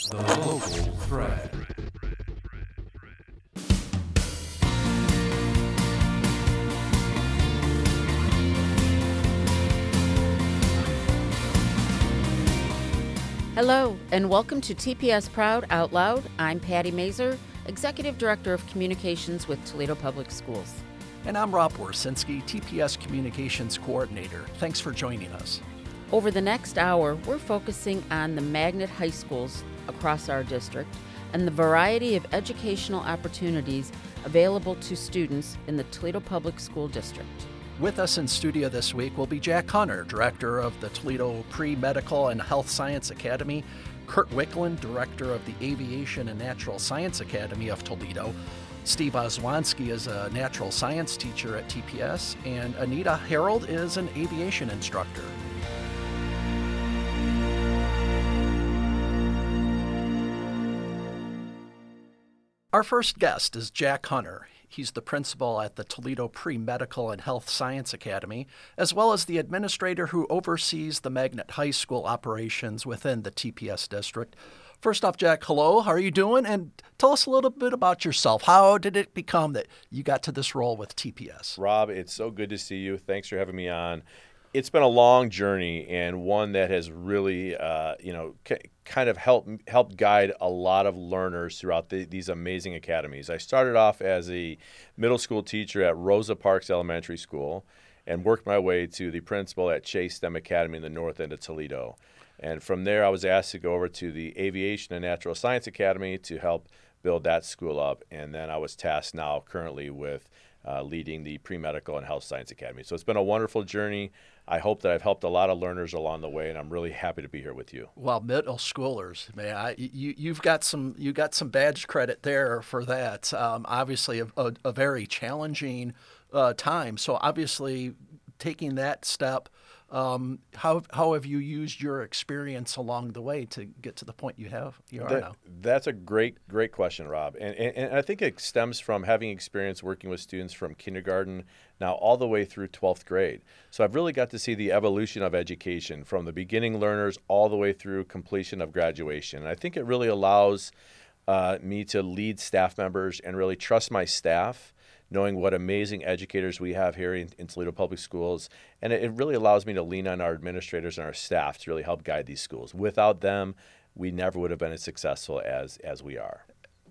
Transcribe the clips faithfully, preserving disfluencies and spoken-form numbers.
The Local Thread. Hello, and welcome to T P S Proud Out Loud. I'm Patty Mazer, Executive Director of Communications with Toledo Public Schools. And I'm Rob Warsinski, T P S Communications Coordinator. Thanks for joining us. Over the next hour, we're focusing on the magnet high schools across our district and the variety of educational opportunities available to students in the Toledo Public School District. With us in studio this week will be Jack Hunter, Director of the Toledo Pre-Medical and Health Science Academy, Kurt Wickland, Director of the Aviation and Natural Science Academy of Toledo, Steve Oswanski is a natural science teacher at T P S, and Anita Harold is an aviation instructor. Our first guest is Jack Hunter. He's the principal at the Toledo Pre-Medical and Health Science Academy, as well as the administrator who oversees the Magnet High School operations within the T P S district. First off, Jack, hello. How are you doing? And tell us a little bit about yourself. How did it become that you got to this role with T P S? Rob, it's so good to see you. Thanks for having me on. It's been a long journey and one that has really, uh, you know, c- kind of helped helped guide a lot of learners throughout the, these amazing academies. I started off as a middle school teacher at Rosa Parks Elementary School and worked my way to the principal at Chase STEM Academy in the north end of Toledo. And from there, I was asked to go over to the Aviation and Natural Science Academy to help build that school up. And then I was tasked now currently with uh, leading the Pre-Medical and Health Science Academy. So it's been a wonderful journey. I hope that I've helped a lot of learners along the way, and I'm really happy to be here with you. Well, middle schoolers, man, I, you, you've got some you got some badge credit there for that. Um, obviously, a, a, a very challenging uh, time. So obviously, taking that step, um, how how have you used your experience along the way to get to the point you have you are that, now? That's a great great question, Rob, and, and and I think it stems from having experience working with students from kindergarten now all the way through twelfth grade. So I've really got to see the evolution of education from the beginning learners all the way through completion of graduation. And I think it really allows uh, me to lead staff members and really trust my staff, knowing what amazing educators we have here in, in Toledo Public Schools. And it, it really allows me to lean on our administrators and our staff to really help guide these schools. Without them, we never would have been as successful as as we are.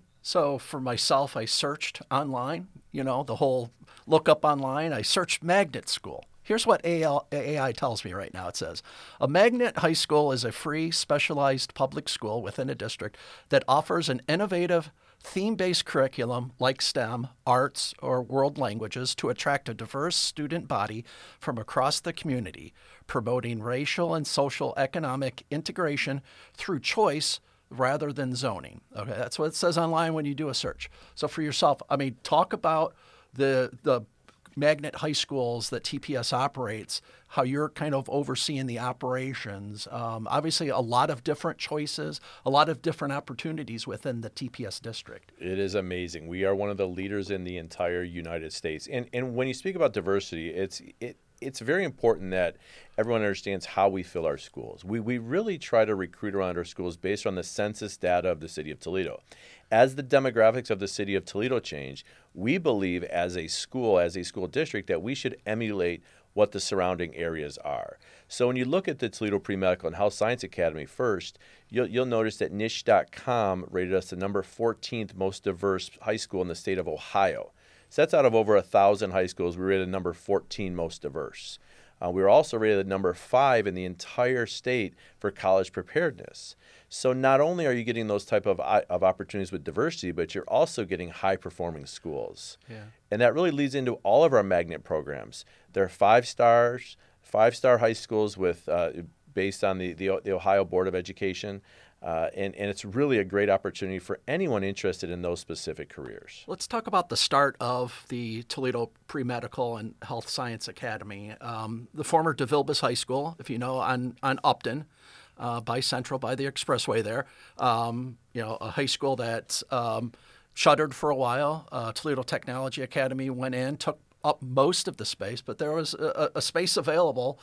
So for myself, I searched online, you know, the whole look up online. I searched magnet school. Here's what A I tells me right now. It says, a magnet high school is a free, specialized public school within a district that offers an innovative, theme-based curriculum like STEM, arts, or world languages to attract a diverse student body from across the community, promoting racial and social economic integration through choice rather than zoning. Okay, that's what it says online when you do a search. So for yourself, I mean, talk about the the magnet high schools that T P S operates, how you're kind of overseeing the operations. Um, obviously, a lot of different choices, a lot of different opportunities within the T P S district. It is amazing. We are one of the leaders in the entire United States. And and when you speak about diversity, it's it it's very important that everyone understands how we fill our schools. We we really try to recruit around our schools based on the census data of the city of Toledo. As the demographics of the city of Toledo change, we believe as a school, as a school district, that we should emulate what the surrounding areas are. So when you look at the Toledo Pre-Medical and Health Science Academy first, you'll, you'll notice that niche dot com rated us the number fourteenth most diverse high school in the state of Ohio. So that's out of over one thousand high schools. We rated number fourteen most diverse. Uh, we were also rated number five in the entire state for college preparedness. So not only are you getting those type of of opportunities with diversity, but you're also getting high-performing schools. Yeah. And that really leads into all of our magnet programs. They're five stars, five-star high schools with uh, based on the, the the Ohio Board of Education. Uh, and, and it's really a great opportunity for anyone interested in those specific careers. Let's talk about the start of the Toledo Pre-Medical and Health Science Academy. Um, the former DeVilbiss High School, if you know, on, on Upton, uh, by Central, by the expressway there. Um, you know, a high school that um, shuttered for a while. Uh, Toledo Technology Academy went in, took up most of the space, but there was a, a space available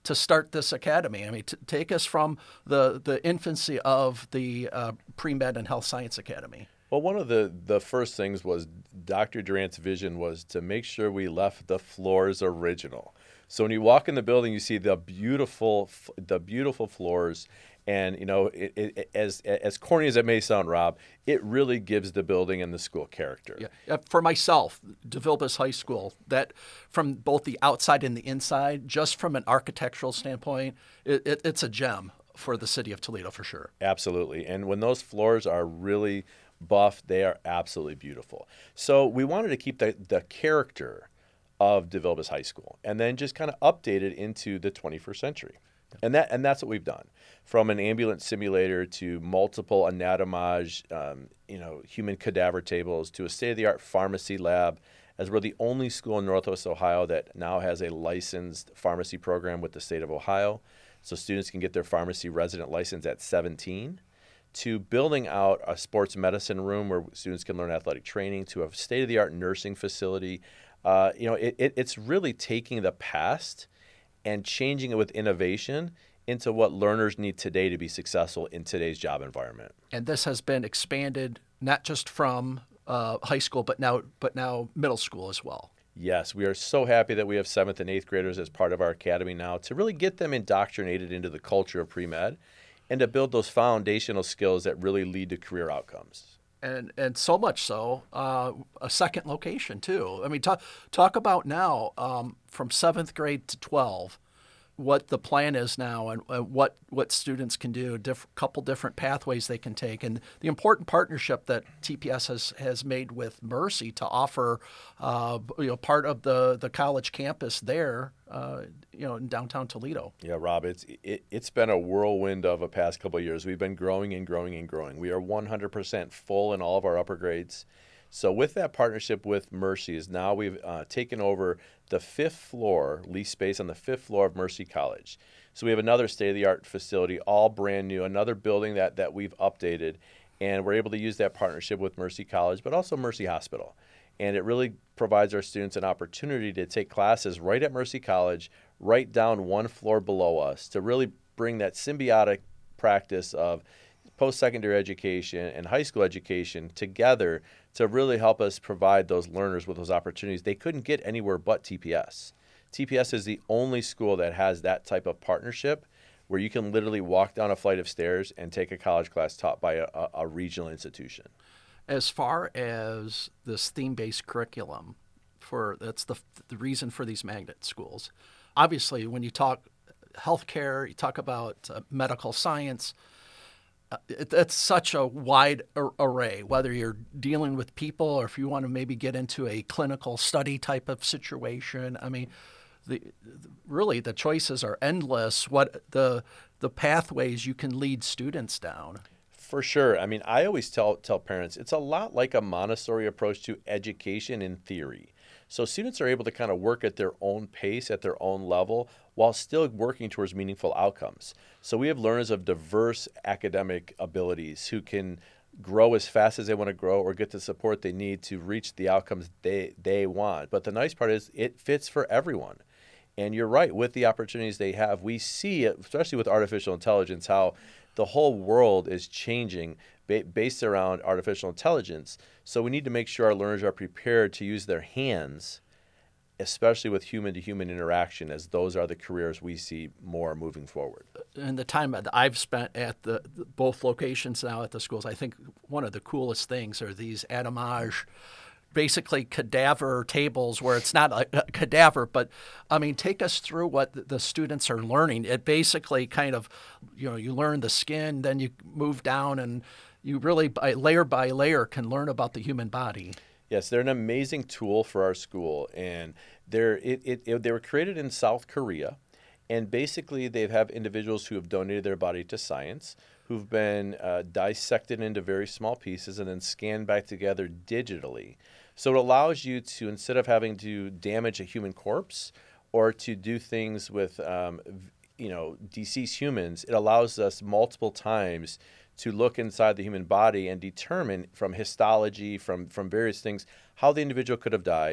to start this academy? I mean, t- take us from the, the infancy of the uh, Pre-Med and Health Science Academy. Well, one of the, the first things was Doctor Durant's vision was to make sure we left the floors original. So when you walk in the building, you see the beautiful the beautiful floors. And, you know, it, it, as as corny as it may sound, Rob, it really gives the building and the school character. Yeah. For myself, DeVilbiss High School, that from both the outside and the inside, just from an architectural standpoint, it, it, it's a gem for the city of Toledo for sure. Absolutely. And when those floors are really buff, they are absolutely beautiful. So we wanted to keep the, the character of DeVilbiss High School and then just kind of update it into the twenty-first century. And that and that's what we've done, from an ambulance simulator to multiple anatomage, um, you know, human cadaver tables to a state-of-the-art pharmacy lab, as we're the only school in Northwest Ohio that now has a licensed pharmacy program with the state of Ohio, so students can get their pharmacy resident license at seventeen, to building out a sports medicine room where students can learn athletic training, to a state-of-the-art nursing facility. Uh, you know, it, it, it's really taking the past and changing it with innovation into what learners need today to be successful in today's job environment. And this has been expanded not just from uh, high school, but now but now middle school as well. Yes, we are so happy that we have seventh and eighth graders as part of our academy now to really get them indoctrinated into the culture of pre-med and to build those foundational skills that really lead to career outcomes. And and so much so, uh, a second location too. I mean, talk talk about now um, from seventh grade to twelve, what the plan is now, and uh, what what students can do. Diff- couple different pathways they can take, and the important partnership that T P S has has made with Mercy to offer, uh, you know, part of the the college campus there, uh, you know, in downtown Toledo. Yeah, Rob, it's it, it's been a whirlwind of a past couple of years. We've been growing and growing and growing. We are one hundred percent full in all of our upper grades. So with that partnership with Mercy is now we've uh, taken over the fifth floor, lease space on the fifth floor of Mercy College. So we have another state-of-the-art facility, all brand new, another building that, that we've updated, and we're able to use that partnership with Mercy College, but also Mercy Hospital. And it really provides our students an opportunity to take classes right at Mercy College, right down one floor below us, to really bring that symbiotic practice of post-secondary education and high school education together to really help us provide those learners with those opportunities they couldn't get anywhere but T P S. T P S is the only school that has that type of partnership where you can literally walk down a flight of stairs and take a college class taught by a, a, a regional institution. As far as this theme-based curriculum, for that's the the reason for these magnet schools. Obviously, when you talk healthcare, you talk about uh, medical science. Uh, it, it's such a wide ar- array, whether you're dealing with people or if you want to maybe get into a clinical study type of situation. I mean, the, the really the choices are endless. What the the pathways you can lead students down. For sure. I mean, I always tell tell parents it's a lot like a Montessori approach to education in theory. So students are able to kind of work at their own pace, at their own level, while still working towards meaningful outcomes. So we have learners of diverse academic abilities who can grow as fast as they want to grow or get the support they need to reach the outcomes they, they want. But the nice part is it fits for everyone. And you're right, with the opportunities they have, we see, especially with artificial intelligence, how the whole world is changing ba- based around artificial intelligence. So we need to make sure our learners are prepared to use their hands, especially with human-to-human interaction, as those are the careers we see more moving forward. In the time that I've spent at the, the both locations now at the schools, I think one of the coolest things are these anatomage, basically cadaver tables where it's not a, a cadaver, but I mean, take us through what the students are learning. It basically kind of, you know, you learn the skin, then you move down and you really, by layer by layer, can learn about the human body. Yes, they're an amazing tool for our school, and they're it, it, it, they were created in South Korea, and basically they have individuals who have donated their body to science, who've been uh, dissected into very small pieces and then scanned back together digitally. So it allows you to, instead of having to damage a human corpse or to do things with, um, you know, deceased humans, it allows us multiple times to look inside the human body and determine from histology, from, from various things, how the individual could have died,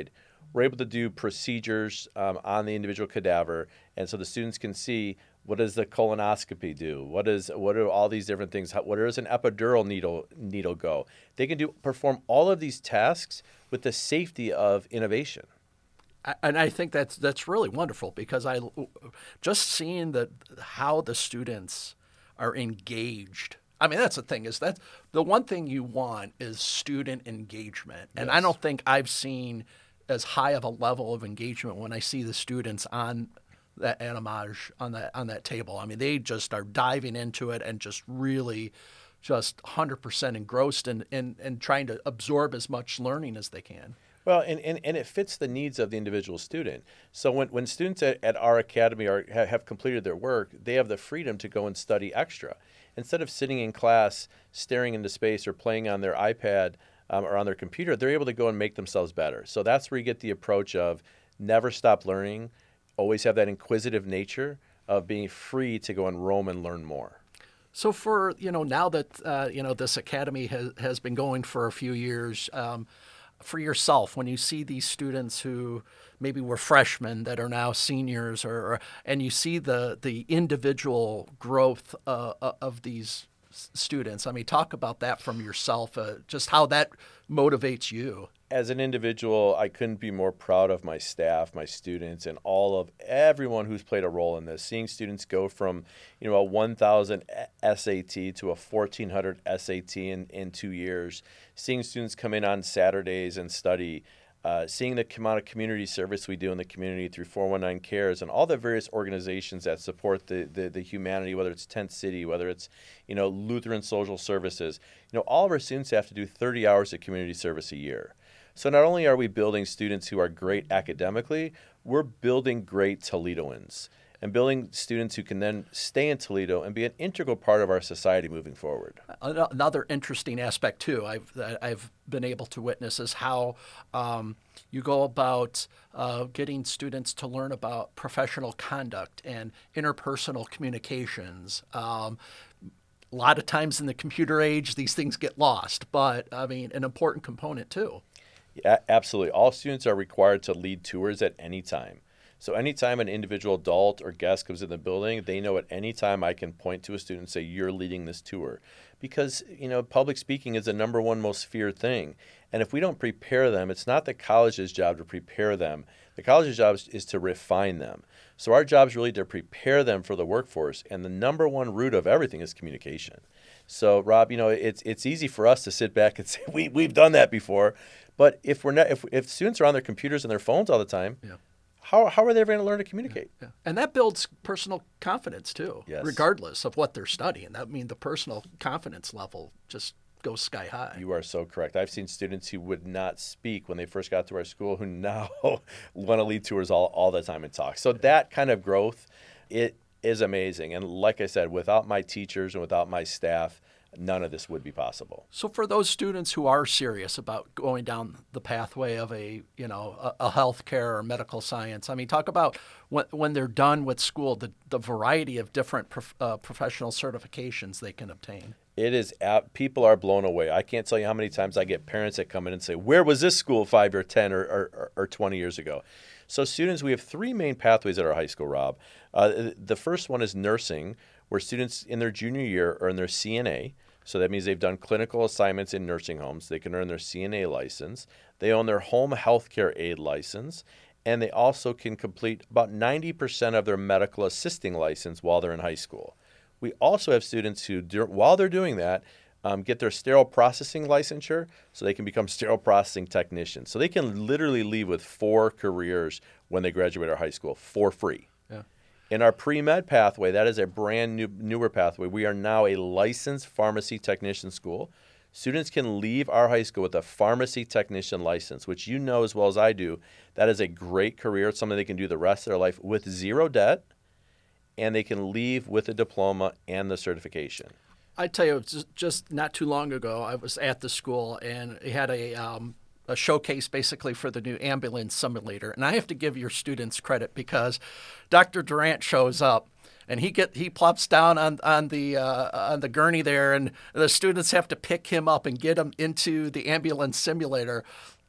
we're able to do procedures um, on the individual cadaver, and so the students can see what does the colonoscopy do, what is what are all these different things, how, where does an epidural needle needle go. They can do perform all of these tasks with the safety of innovation. And I think that's that's really wonderful, because I just seeing that how the students are engaged. I mean, that's the thing, is that the one thing you want is student engagement. And Yes. I don't think I've seen as high of a level of engagement when I see the students on that animage, on that on that table. I mean, they just are diving into it and just really just one hundred percent engrossed and and, and trying to absorb as much learning as they can. Well, and, and, and it fits the needs of the individual student. So when, when students at, at our academy are, have, have completed their work, they have the freedom to go and study extra. Instead of sitting in class, staring into space, or playing on their iPad um, or on their computer, they're able to go and make themselves better. So that's where you get the approach of never stop learning, always have that inquisitive nature of being free to go and roam and learn more. So for, you know, now that, uh, you know, this academy has, has been going for a few years, um, for yourself, when you see these students who maybe were freshmen that are now seniors, or, or and you see the the individual growth uh, of these students, I mean, talk about that from yourself, uh, just how that motivates you. As an individual, I couldn't be more proud of my staff, my students, and all of everyone who's played a role in this. Seeing students go from, you know, a one thousand S A T to a fourteen hundred S A T in, in two years, seeing students come in on Saturdays and study, uh, seeing the amount of community service we do in the community through four one nine Cares and all the various organizations that support the, the, the humanity, whether it's Tent City, whether it's, you know, Lutheran Social Services. You know, all of our students have to do thirty hours of community service a year. So not only are we building students who are great academically, we're building great Toledoans and building students who can then stay in Toledo and be an integral part of our society moving forward. Another interesting aspect, too, I've, that I've been able to witness is how um, you go about uh, getting students to learn about professional conduct and interpersonal communications. Um, a lot of times in the computer age, these things get lost, but, I mean, an important component, too. Yeah, absolutely. All students are required to lead tours at any time. So anytime an individual adult or guest comes in the building, they know at any time I can point to a student and say, you're leading this tour. Because, you know, public speaking is the number one most feared thing. And if we don't prepare them, it's not the college's job to prepare them. The college's job is to refine them. So our job is really to prepare them for the workforce. And the number one root of everything is communication. So, Rob, you know, it's it's easy for us to sit back and say, we, we've done that before. But if we're not, if, if students are on their computers and their phones all the time, yeah. how how are they ever going to learn to communicate? Yeah, yeah. And that builds personal confidence too, yes. regardless of what they're studying. That means the personal confidence level just goes sky high. You are so correct. I've seen students who would not speak when they first got to our school who now want to lead tours all, all the time and talk. So that kind of growth, it is amazing. And like I said, without my teachers and without my staff, none of this would be possible. So for those students who are serious about going down the pathway of a, you know, a, a healthcare or medical science, I mean, talk about when, when they're done with school, the, the variety of different prof, uh, professional certifications they can obtain. It is, people are blown away. I can't tell you how many times I get parents that come in and say, where was this school five or ten or, or, or twenty years ago? So students, we have three main pathways at our high school, Rob. Uh, the first one is nursing, where students in their junior year earn their C N A. So that means they've done clinical assignments in nursing homes. They can earn their C N A license. They own their home health care aid license. And they also can complete about ninety percent of their medical assisting license while they're in high school. We also have students who, while they're doing that, um, get their sterile processing licensure so they can become sterile processing technicians. So they can literally leave with four careers when they graduate our high school for free. Yeah. In our pre-med pathway, that is a brand new, newer pathway. We are now a licensed pharmacy technician school. Students can leave our high school with a pharmacy technician license, which you know as well as I do, that is a great career. It's something they can do the rest of their life with zero debt, and they can leave with a diploma and the certification. I tell you, just, just not too long ago, I was at the school, and it had a um, a showcase basically for the new ambulance simulator. And I have to give your students credit because Doctor Durant shows up, and he get he plops down on on the uh, on the gurney there, and the students have to pick him up and get him into the ambulance simulator.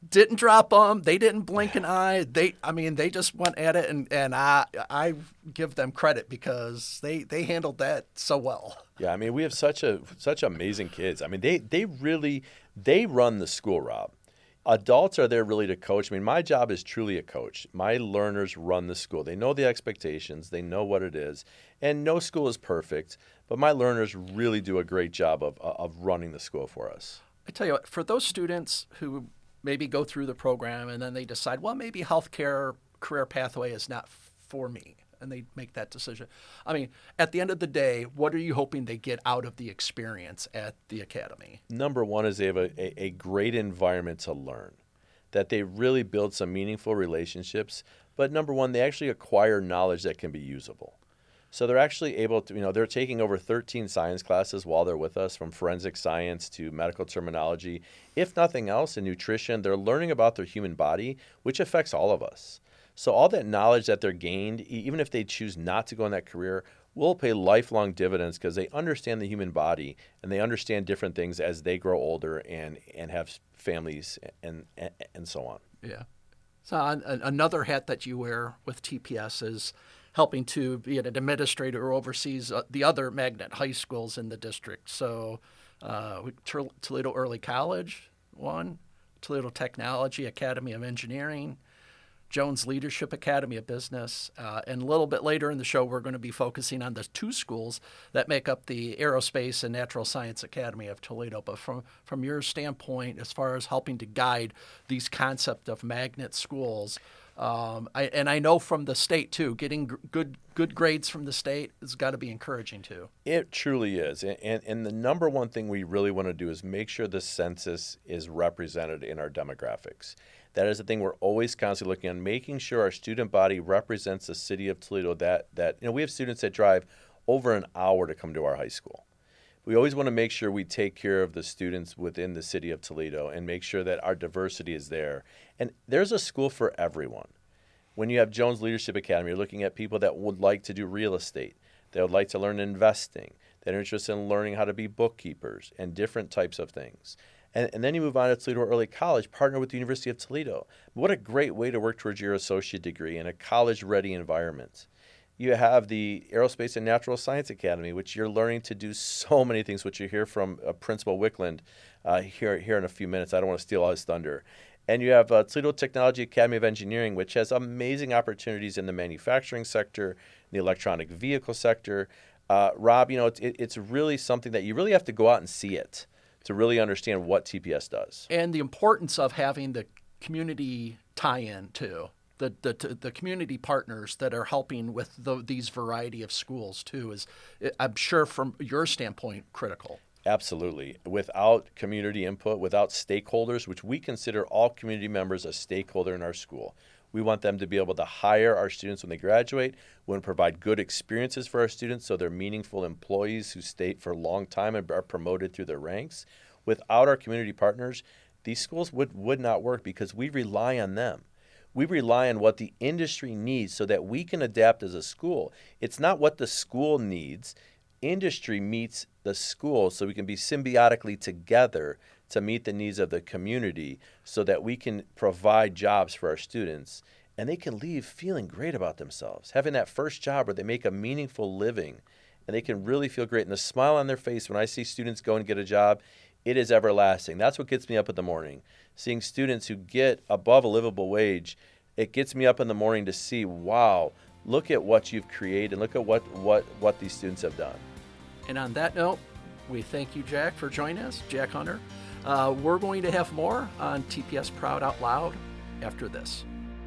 didn't drop them. They didn't blink an eye. They, I mean, they just went at it, and, and I I give them credit because they, they handled that so well. Yeah, I mean, we have such a such amazing kids. I mean, they they really they run the school, Rob. Adults are there really to coach. I mean, my job is truly a coach. My learners run the school. They know the expectations. They know what it is. And no school is perfect, but my learners really do a great job of of running the school for us. I tell you what, for those students who maybe go through the program and then they decide, well, maybe healthcare career pathway is not for me, and they make that decision. I mean, at the end of the day, what are you hoping they get out of the experience at the academy? Number one is they have a, a, a great environment to learn, that they really build some meaningful relationships. But number one, they actually acquire knowledge that can be usable. So they're actually able to, you know, they're taking over thirteen science classes while they're with us, from forensic science to medical terminology. If nothing else, in nutrition, they're learning about their human body, which affects all of us. So all that knowledge that they're gained, even if they choose not to go in that career, will pay lifelong dividends because they understand the human body and they understand different things as they grow older and, and have families and, and and so on. Yeah. So uh, another hat that you wear with T P S is helping to be an administrator who oversees uh, the other magnet high schools in the district. So uh, Toledo Early College, one, Toledo Technology Academy of Engineering, Jones Leadership Academy of Business, uh, and a little bit later in the show, we're going to be focusing on the two schools that make up the Aerospace and Natural Science Academy of Toledo. But from, from your standpoint, as far as helping to guide these concept of magnet schools, um, I, and I know from the state too, getting g- good good grades from the state has got to be encouraging too. It truly is, and, and and the number one thing we really want to do is make sure the census is represented in our demographics. That is the thing we're always constantly looking at, making sure our student body represents the city of Toledo. That, that you know, we have students that drive over an hour to come to our high school. We always want to make sure we take care of the students within the city of Toledo and make sure that our diversity is there. And there's a school for everyone. When you have Jones Leadership Academy, you're looking at people that would like to do real estate, that would like to learn investing, that are interested in learning how to be bookkeepers and different types of things. And, and then you move on to Toledo Early College, partner with the University of Toledo. What a great way to work towards your associate degree in a college-ready environment. You have the Aerospace and Natural Science Academy, which you're learning to do so many things, which you hear from uh, Principal Wickland uh, here, here in a few minutes. I don't want to steal all his thunder. And you have uh, Toledo Technology Academy of Engineering, which has amazing opportunities in the manufacturing sector, the electronic vehicle sector. Uh, Rob, you know, it's, it, it's really something that you really have to go out and see it to really understand what T P S does. And the importance of having the community tie-in too. The, the the community partners that are helping with the, these variety of schools too is, I'm sure from your standpoint, critical. Absolutely. Without community input, without stakeholders, which we consider all community members a stakeholder in our school, we want them to be able to hire our students when they graduate. We want to provide good experiences for our students so they're meaningful employees who stay for a long time and are promoted through their ranks. Without our community partners, these schools would, would not work because we rely on them. We rely on what the industry needs so that we can adapt as a school. It's not what the school needs. Industry meets the school so we can be symbiotically together to meet the needs of the community so that we can provide jobs for our students and they can leave feeling great about themselves, having that first job where they make a meaningful living and they can really feel great. And the smile on their face when I see students go and get a job, it is everlasting. That's what gets me up in the morning. Seeing students who get above a livable wage, it gets me up in the morning to see, wow, look at what you've created and look at what, what, what these students have done. And on that note, we thank you, Jack, for joining us, Jack Hunter. Uh, we're going to have more on T P S Proud Out Loud after this.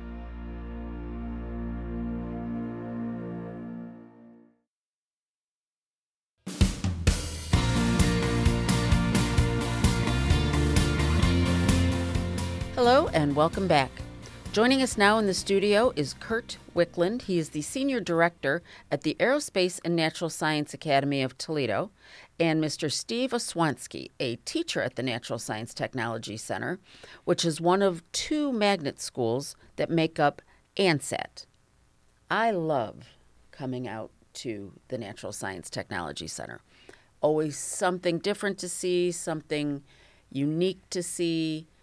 Hello and welcome back. Joining us now in the studio is Kurt Wickland. He is the Senior Director at the Aerospace and Natural Science Academy of Toledo, and Mister Steve Oswanski, a teacher at the Natural Science Technology Center, which is one of two magnet schools that make up ANSET. I love coming out to the Natural Science Technology Center. Always something different to see, something unique to see,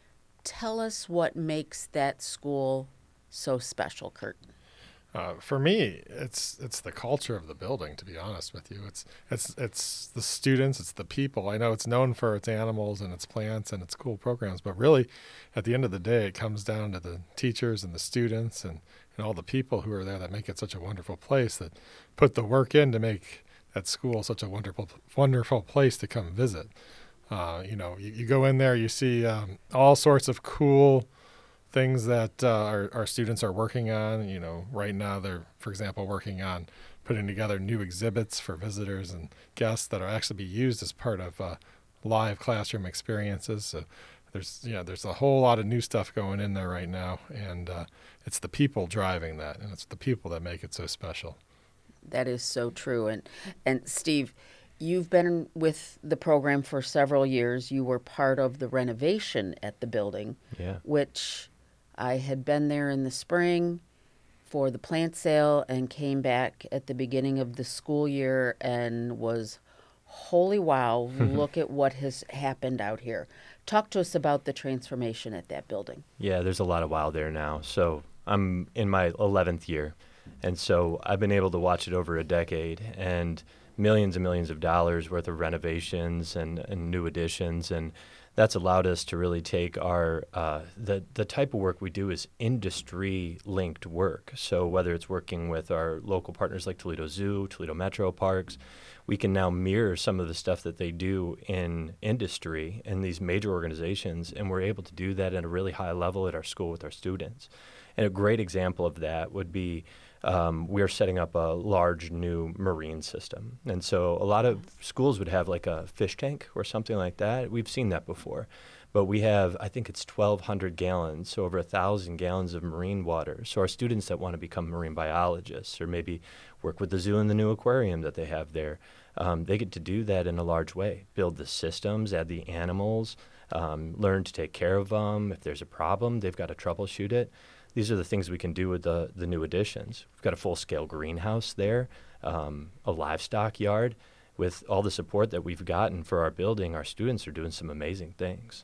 Tell us what makes that school so special, Kurt. Uh, for me, it's it's the culture of the building. To be honest with you, it's it's it's the students, it's the people. I know it's known for its animals and its plants and its cool programs, but really, at the end of the day, it comes down to the teachers and the students and, and all the people who are there that make it such a wonderful place, that put the work in to make that school such a wonderful wonderful place to come visit. Uh, you know, you, you go in there, you see um, all sorts of cool things that uh, our, our students are working on. You know, right now they're, for example, working on putting together new exhibits for visitors and guests that will actually be used as part of uh, live classroom experiences. So there's, you know, there's a whole lot of new stuff going in there right now, and uh, it's the people driving that, and it's the people that make it so special. That is so true. And and Steve, you've been with the program for several years. You were part of the renovation at the building, Yeah. which I had been there in the spring for the plant sale and came back at the beginning of the school year and was, holy wow, look at what has happened out here. Talk to us about the transformation at that building. Yeah, there's a lot of wow there now. So I'm in my eleventh year, and so I've been able to watch it over a decade, and millions and millions of dollars worth of renovations and, and new additions, and that's allowed us to really take our, uh, the, the type of work we do is industry-linked work. So whether it's working with our local partners like Toledo Zoo, Toledo Metro Parks, we can now mirror some of the stuff that they do in industry in these major organizations, and we're able to do that at a really high level at our school with our students. And a great example of that would be Um, we're setting up a large new marine system. And so a lot of schools would have like a fish tank or something like that. We've seen that before. But we have, I think it's twelve hundred gallons, so over one thousand gallons of marine water. So our students that want to become marine biologists or maybe work with the zoo in the new aquarium that they have there, um, they get to do that in a large way. Build the systems, add the animals, um, learn to take care of them. If there's a problem, they've got to troubleshoot it. These are the things we can do with the, the new additions. We've got a full-scale greenhouse there, um, a livestock yard. With all the support that we've gotten for our building, our students are doing some amazing things.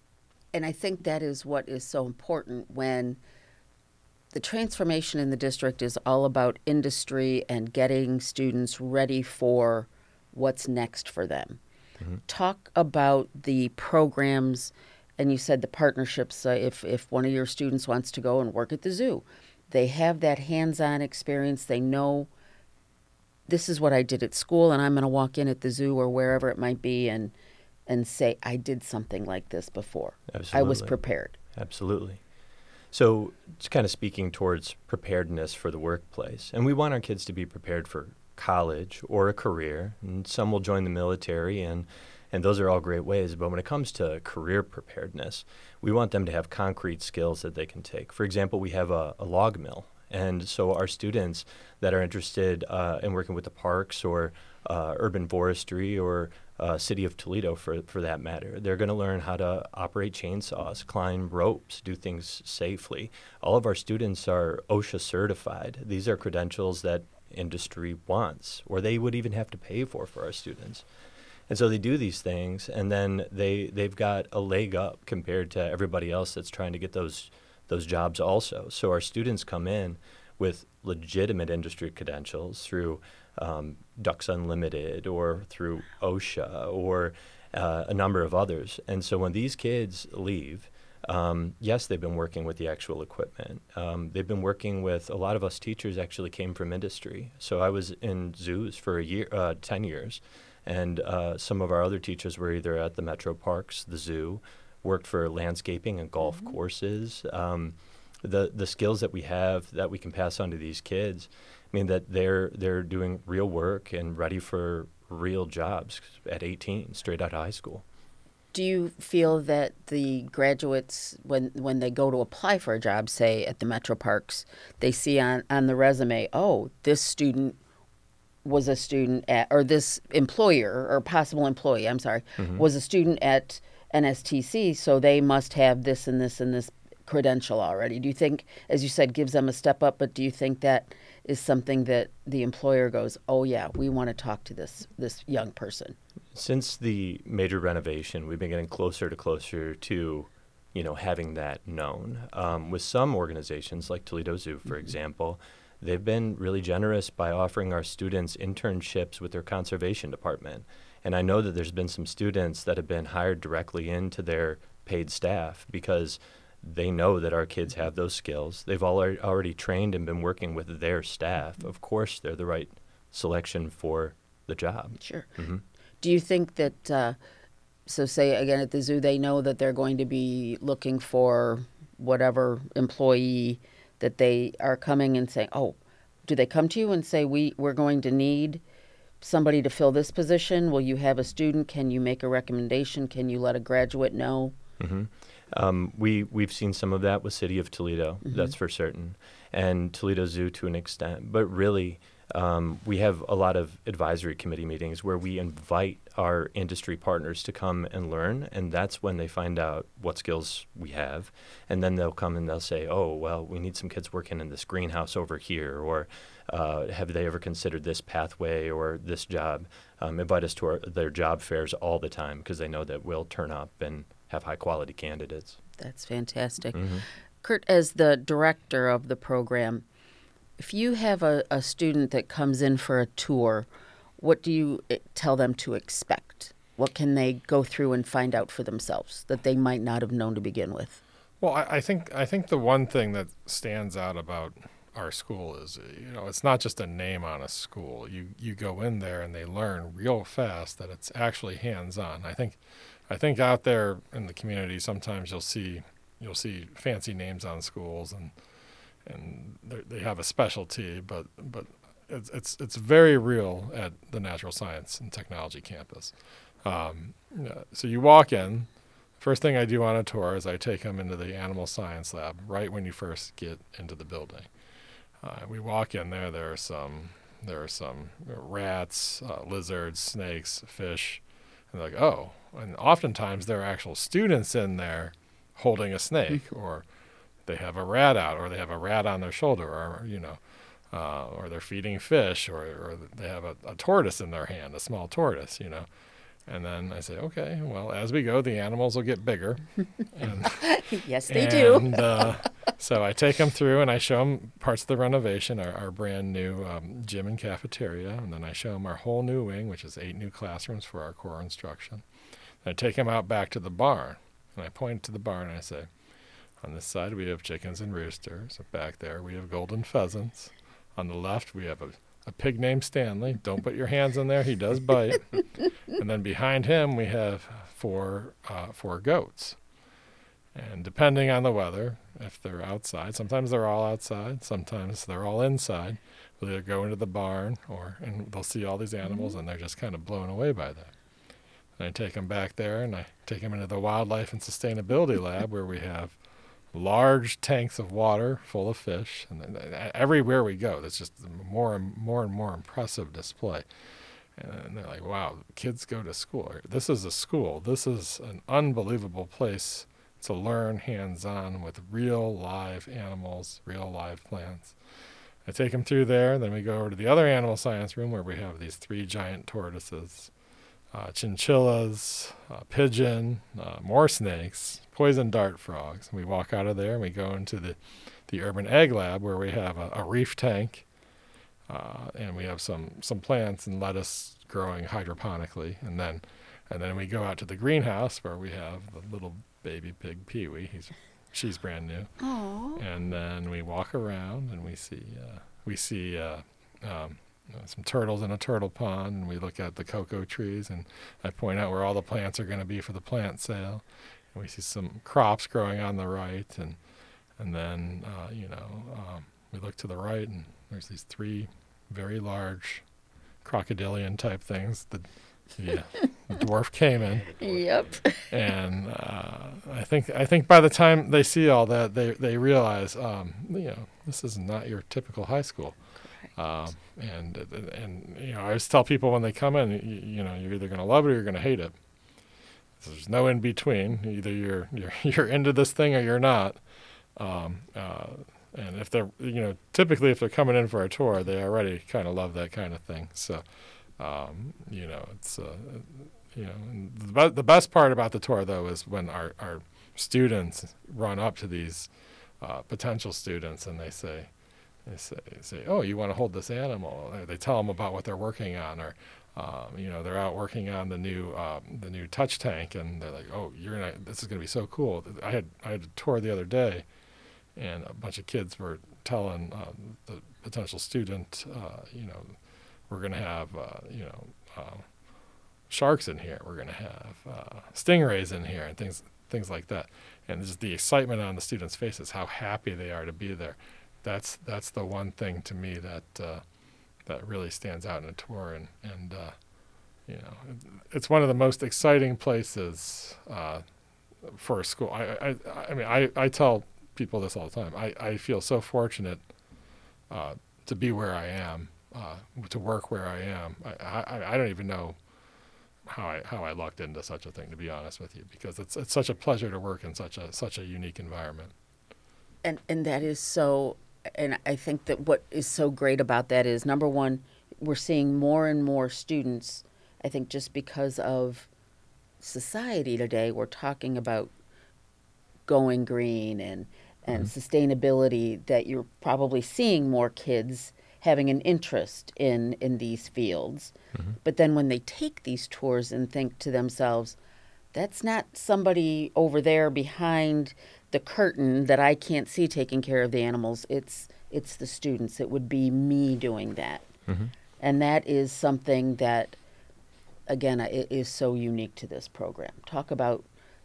And I think that is what is so important when the transformation in the district is all about industry and getting students ready for what's next for them. Mm-hmm. Talk about the programs. And you said the partnerships, uh, if, if one of your students wants to go and work at the zoo, they have that hands-on experience. They know this is what I did at school, and I'm going to walk in at the zoo or wherever it might be and and say, I did something like this before. Absolutely. I was prepared. Absolutely. So it's kind of speaking towards preparedness for the workplace. And we want our kids to be prepared for college or a career. And some will join the military, and And those are all great ways. But when it comes to career preparedness, we want them to have concrete skills that they can take. For example, we have a, a log mill. And so our students that are interested uh, in working with the parks or uh, urban forestry or uh, City of Toledo, for, for that matter, they're going to learn how to operate chainsaws, climb ropes, do things safely. All of our students are OSHA certified. These are credentials that industry wants, or they would even have to pay for for our students. And so they do these things, and then they, they've got a leg up compared to everybody else that's trying to get those those jobs also. So our students come in with legitimate industry credentials through um, Ducks Unlimited or through OSHA or uh, a number of others. And so when these kids leave, um, yes, they've been working with the actual equipment. Um, they've been working with, a lot of us teachers actually came from industry. So I was in zoos for a year, uh, ten years. And uh, some of our other teachers were either at the Metro Parks, the zoo, worked for landscaping and golf mm-hmm. courses. Um, the the skills that we have that we can pass on to these kids, I mean, that they're they're doing real work and ready for real jobs at eighteen, straight out of high school. Do you feel that the graduates, when when they go to apply for a job, say at the Metro Parks, they see on, on the resume, oh, this student was a student at, or this employer or possible employee, I'm sorry, mm-hmm. was a student at N S T C, so they must have this and this and this credential already. Do you think, as you said, gives them a step up, but do you think that is something that the employer goes, oh yeah, we want to talk to this this young person? Since the major renovation, we've been getting closer to closer to you know, having that known. Um, with some organizations like Toledo Zoo, for mm-hmm. example, they've been really generous by offering our students internships with their conservation department. And I know that there's been some students that have been hired directly into their paid staff because they know that our kids have those skills. They've all al- already trained and been working with their staff. Of course, they're the right selection for the job. Sure. Mm-hmm. Do you think that, uh, so say again at the zoo, they know that they're going to be looking for whatever employee that they are coming and saying, oh, do they come to you and say, we, we're going to need somebody to fill this position? Will you have a student? Can you make a recommendation? Can you let a graduate know? Mm-hmm. Um, we, we've seen some of that with City of Toledo, mm-hmm. that's for certain, and Toledo Zoo to an extent. But really, um, we have a lot of advisory committee meetings where we invite our industry partners to come and learn, and that's when they find out what skills we have. And then they'll come and they'll say, oh, well, we need some kids working in this greenhouse over here, or uh, have they ever considered this pathway or this job? Um, invite us to our, their job fairs all the time because they know that we'll turn up and have high-quality candidates. That's fantastic. Mm-hmm. Kurt, as the director of the program, if you have a, a student that comes in for a tour, what do you tell them to expect? What can they go through and find out for themselves that they might not have known to begin with? Well, I, I think I think the one thing that stands out about our school is, you know, it's not just a name on a school. You you go in there and they learn real fast that it's actually hands-on. I think I think out there in the community sometimes you'll see you'll see fancy names on schools and and they have a specialty, but but it's it's it's very real at the Natural Science and Technology campus. Um, so you walk in. First thing I do on a tour is I take them into the animal science lab right when you first get into the building. Uh, we walk in there. There are some there are some rats, uh, lizards, snakes, fish, and they're like, oh. And oftentimes there are actual students in there holding a snake, or they have a rat out, or they have a rat on their shoulder, or you know, uh, or they're feeding fish, or or they have a, a tortoise in their hand, a small tortoise, you know. And then I say, okay, well, as we go, the animals will get bigger. And, yes, they and, do. uh, so I take them through and I show them parts of the renovation, our, our brand new um, gym and cafeteria. And then I show them our whole new wing, which is eight new classrooms for our core instruction. And I take them out back to the barn. And I point to the barn and I say, on this side we have chickens and roosters. Back there we have golden pheasants. On the left we have a A pig named Stanley. Don't put your hands in there. He does bite. And then behind him, we have four uh, four goats. And depending on the weather, if they're outside, sometimes they're all outside. Sometimes they're all inside. They'll either go into the barn, or and they'll see all these animals, mm-hmm. and they're just kind of blown away by that. And I take them back there, and I take them into the Wildlife and Sustainability Lab, where we have large tanks of water full of fish, and then everywhere we go, there's just more and more and more impressive display. And they're like, "Wow, kids go to school. This is a school. This is an unbelievable place to learn hands-on with real live animals, real live plants." I take them through there, then we go over to the other animal science room where we have these three giant tortoises, uh, chinchillas, uh, pigeon, uh, more snakes, poison dart frogs. And we walk out of there and we go into the, the urban egg lab where we have a, a reef tank, uh, and we have some, some plants and lettuce growing hydroponically. And then and then we go out to the greenhouse where we have the little baby pig Pee-wee. He's she's brand new. Aww. And then we walk around and we see uh, we see uh, um, you know, some turtles in a turtle pond, and we look at the cocoa trees, and I point out where all the plants are going to be for the plant sale. And we see some crops growing on the right, and and then uh, you know um, we look to the right, and there's these three very large crocodilian type things. The yeah, dwarf caiman. Yep. And uh, I think I think by the time they see all that, they they realize, um, you know, this is not your typical high school. Um, and and you know, I always tell people when they come in, you, you know, you're either going to love it or you're going to hate it. There's no in between. Either you're you're you're into this thing or you're not. Um, uh, and if they're, you know, typically if they're coming in for a tour, they already kind of love that kind of thing. So, um, you know, it's uh, you know, and the, the best part about the tour though is when our our students run up to these uh, potential students and they say, they say, say, oh, you want to hold this animal? Or they tell them about what they're working on, or um, you know, they're out working on the new um, the new touch tank, and they're like, oh, you're gonna, this is gonna be so cool. I had I had a tour the other day, and a bunch of kids were telling uh, the potential student, uh, you know, we're gonna have uh, you know. Uh, sharks in here, we're going to have uh, stingrays in here, and things things like that. And just the excitement on the students' faces, how happy they are to be there. That's that's the one thing to me that uh, that really stands out in a tour. And, and uh, you know, it's one of the most exciting places uh, for a school. I, I, I mean, I, I tell people this all the time. I, I feel so fortunate uh, to be where I am, uh, to work where I am. I, I, I don't even know how I how I lucked into such a thing, to be honest with you, because it's it's such a pleasure to work in such a such a unique environment. And and that is so, and I think that what is so great about that is, number one, we're seeing more and more students, I think just because of society today, we're talking about going green and, and mm-hmm. sustainability, that you're probably seeing more kids having an interest in, in these fields. Mm-hmm. But then when they take these tours and think to themselves, that's not somebody over there behind the curtain that I can't see taking care of the animals. It's it's the students. It would be me doing that. Mm-hmm. And that is something that, again, it is so unique to this program. Talk about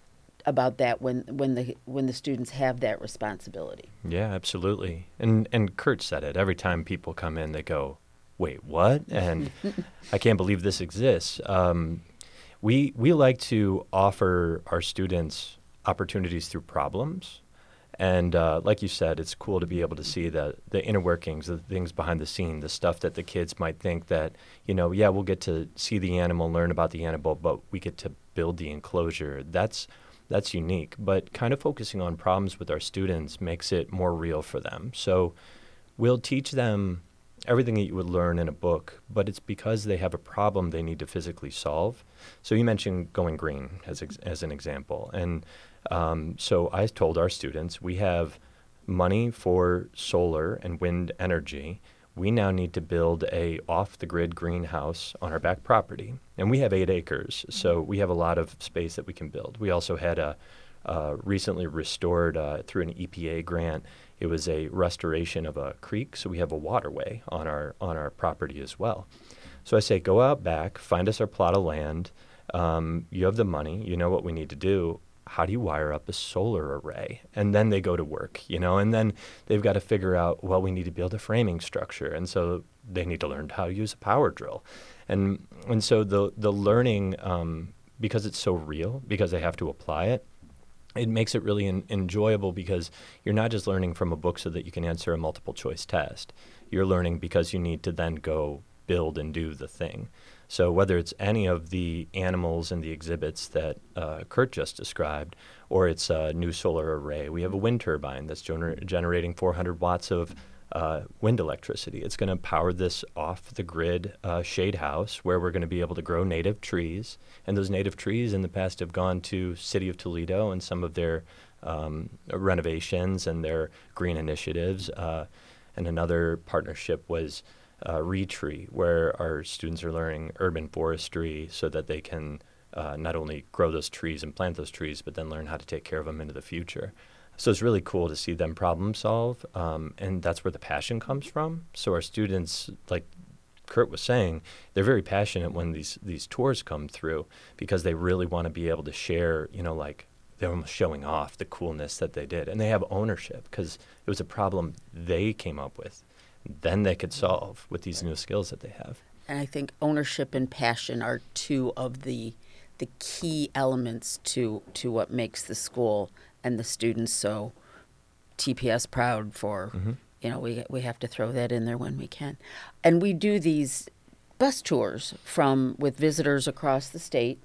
about that when when the when the students have that responsibility. Yeah, absolutely. And and Kurt said it. Every time people come in, they go, "Wait, what?" And I can't believe this exists. Um, we we like to offer our students opportunities through problems, and uh, like you said, it's cool to be able to see the the inner workings, the things behind the scene, the stuff that the kids might think that, you know, yeah, we'll get to see the animal, learn about the animal, but we get to build the enclosure. That's That's unique, but kind of focusing on problems with our students makes it more real for them. So we'll teach them everything that you would learn in a book, but it's because they have a problem they need to physically solve. So you mentioned going green as ex- as an example. And um, so I told our students, we have money for solar and wind energy. We now need to build a off-the-grid greenhouse on our back property. And we have eight acres, so we have a lot of space that we can build. We also had a uh, recently restored, uh, through an E P A grant, it was a restoration of a creek, so we have a waterway on our on our property as well. So I say, go out back, find us our plot of land. Um, you have the money, you know what we need to do. How do you wire up a solar array? And then they go to work, you know, and then they've got to figure out, well, we need to build a framing structure. And so they need to learn how to use a power drill. And and so the, the learning, um, because it's so real, because they have to apply it, it makes it really en- enjoyable because you're not just learning from a book so that you can answer a multiple choice test. You're learning because you need to then go build and do the thing. So whether it's any of the animals and the exhibits that uh, Kurt just described, or it's a new solar array, we have a wind turbine that's gener- generating four hundred watts of uh, wind electricity. It's going to power this off-the-grid uh, shade house where we're going to be able to grow native trees. And those native trees in the past have gone to City of Toledo and some of their um, renovations and their green initiatives. Uh, and another partnership was Uh, Retree, where our students are learning urban forestry so that they can uh, not only grow those trees and plant those trees, but then learn how to take care of them into the future. So it's really cool to see them problem solve, um, and that's where the passion comes from. So our students, like Kurt was saying, they're very passionate when these, these tours come through because they really want to be able to share, you know, like they're almost showing off the coolness that they did. And they have ownership because it was a problem they came up with. Then they could solve with these new skills that they have. And I think ownership and passion are two of the the key elements to to what makes the school and the students so T P S proud for, mm-hmm. you know, we we have to throw that in there when we can. And we do these bus tours from with visitors across the state,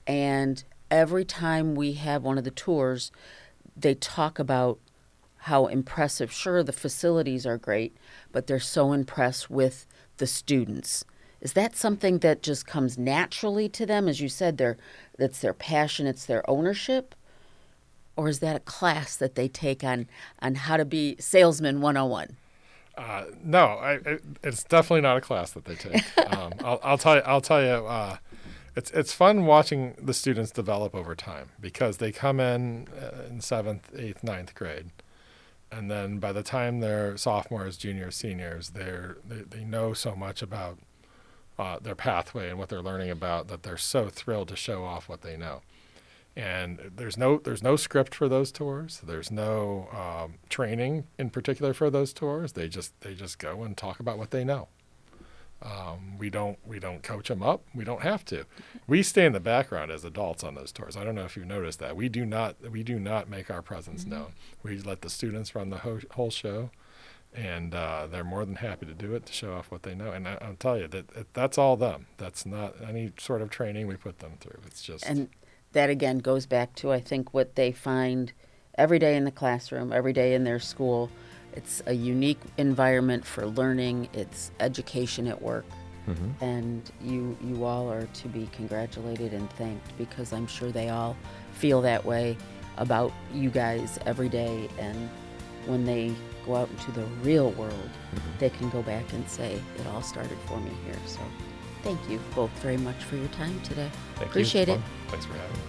and every time we have one of the tours, they talk about how impressive, sure, the facilities are great, but they're so impressed with the students. Is that something that just comes naturally to them? As you said, they're, that's their passion, it's their ownership? or is that a class that they take on, on how to be salesman one oh one? Uh, no, I, it, it's definitely not a class that they take. um, I'll, I'll tell you. I'll tell you. Uh, it's it's fun watching the students develop over time because they come in uh, in seventh, eighth, ninth grade, and then by the time they're sophomores, juniors, seniors, they're they, they know so much about uh, their pathway and what they're learning about that they're so thrilled to show off what they know. And there's no there's no script for those tours. There's no um, training in particular for those tours. They just they just go and talk about what they know. Um, we don't we don't coach them up. We don't have to. We stay in the background as adults on those tours. I don't know if you noticed that. We do not we do not make our presence mm-hmm. known. We let the students run the ho- whole show, and uh, they're more than happy to do it to show off what they know. And I, I'll tell you that, that that's all them. That's not any sort of training we put them through. It's just and. That, again, goes back to, I think, what they find every day in the classroom, every day in their school. It's a unique environment for learning. It's education at work. Mm-hmm. And you, you all are to be congratulated and thanked because I'm sure they all feel that way about you guys every day. And when they go out into the real world, mm-hmm. they can go back and say, it all started for me here. So thank you both very much for your time today. Thank Appreciate you. it. Thanks for having us.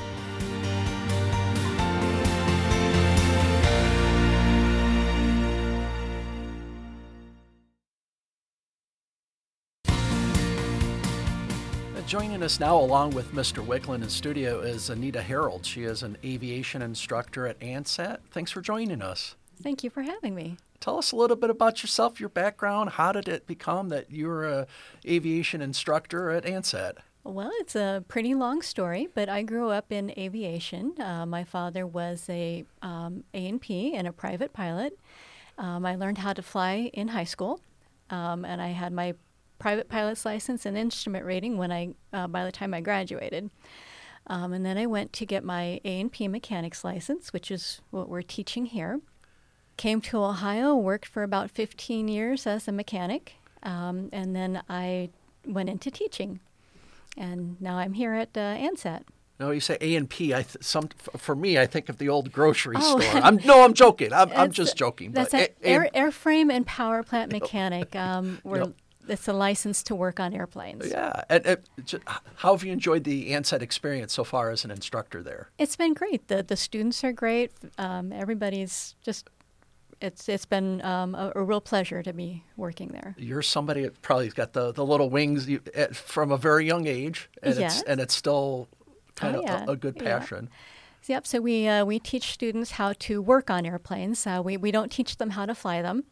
Joining us now, along with Mister Wicklund in studio, is Anita Harold. She is an aviation instructor at ANSET. Thanks for joining us. Thank you for having me. Tell us a little bit about yourself, your background. How did it become that you're an aviation instructor at ANSET? Well, it's a pretty long story, but I grew up in aviation. Uh, my father was a um, A and P and a private pilot. Um, I learned how to fly in high school, um, and I had my private pilot's license and instrument rating when I uh, by the time I graduated. Um, and then I went to get my A and P mechanics license, which is what we're teaching here. Came to Ohio, worked for about fifteen years as a mechanic, um, and then I went into teaching. And now I'm here at uh, ANSET. No, you say A and P. I th- some for me, I think of the old grocery oh. store. I'm no, I'm joking. I'm, I'm just joking. That's but an a- air, airframe and power plant mechanic. Um, we're No. It's a license to work on airplanes. Yeah. And, and just, how have you enjoyed the ANSET experience so far as an instructor there? It's been great. The the students are great. Um, everybody's just. It's it's been um, a, a real pleasure to be working there. You're somebody that probably got the, the little wings you, at, from a very young age, and Yes. it's and it's still kind Oh, of yeah. a, a good Yeah. passion. Yep. So we uh, we teach students how to work on airplanes. Uh, we we don't teach them how to fly them,